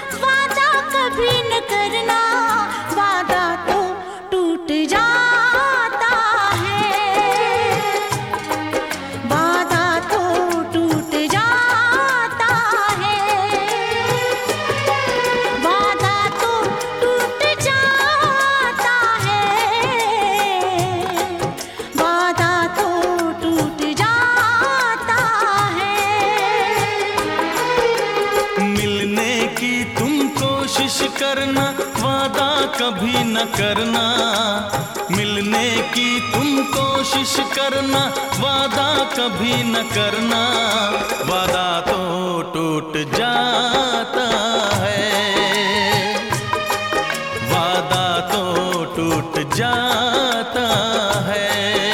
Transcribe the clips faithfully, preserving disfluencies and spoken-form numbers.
वादा कभी न करना, वादा तो टूट जाता है, वादा तो टूट जाता है, वादा तो टूट जाता है, वादा तो टूट जाता है। मिलने की तुम कोशिश करना, वादा कभी न करना। मिलने की तुम कोशिश करना, वादा कभी न करना। वादा तो टूट जाता है, वादा तो टूट जाता है,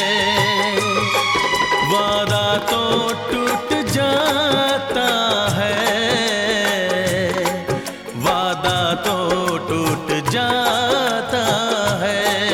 वादा तो टूट जाता है, वादा तो टूट जाता है।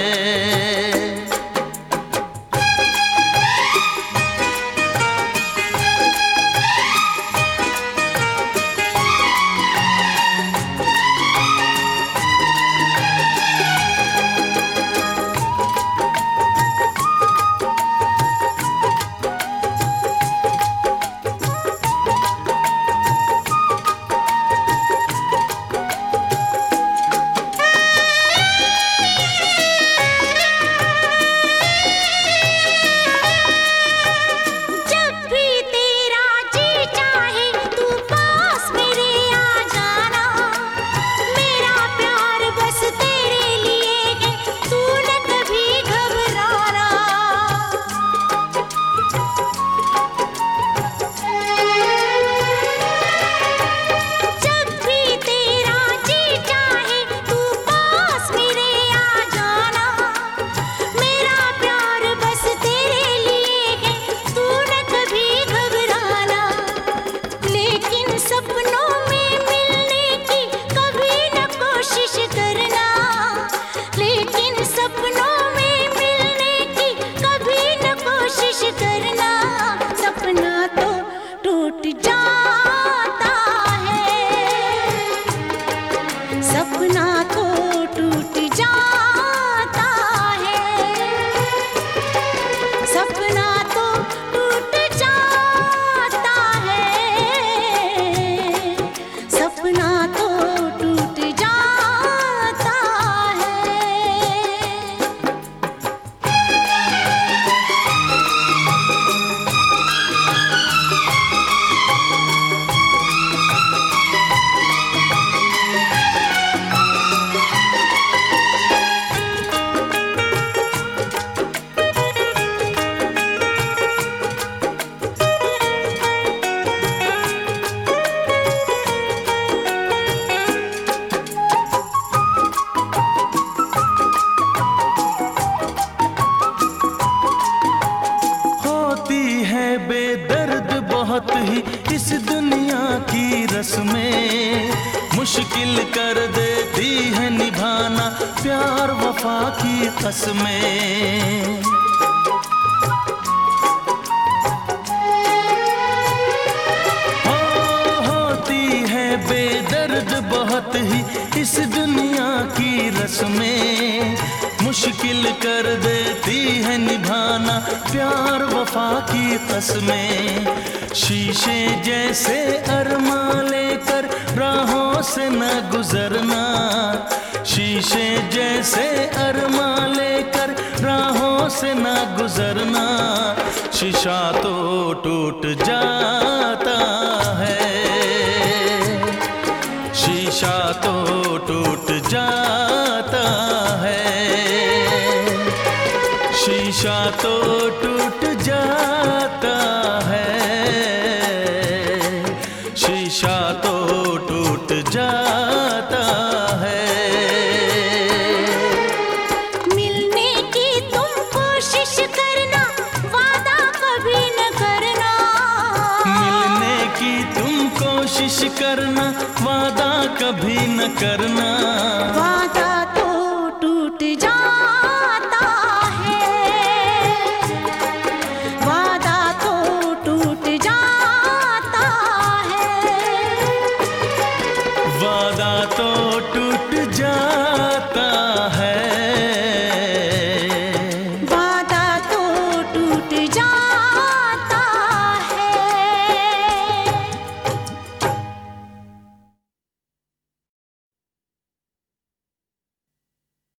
सपना तो टूट जाता है, सपना तो टूट जाता है, सपना तो टूट जाता है। बेदर्द बहुत ही इस दुनिया की रस्में, मुश्किल कर देती है निभाना प्यार वफा की कसमें। हो होती है बेदर्द बहुत ही इस दुनिया की रस्में, मुश्किल कर देती है निभाना प्यार वफा की कसमें। शीशे जैसे अरमा लेकर राहों से न गुजरना, शीशे जैसे अरमा लेकर राहों से न गुजरना। शीशा तो टूट जाता है, शीशा तो टूट जाता है, शीशा तो टूट जाता है, शीशा तो टूट जाता है। मिलने की तुम कोशिश करना, वादा कभी न करना। मिलने की तुम कोशिश करना, वादा कभी न करना। वादा तो टूट जाता है, वादा तो टूट जाता है, वादा वादा तो टूट जाता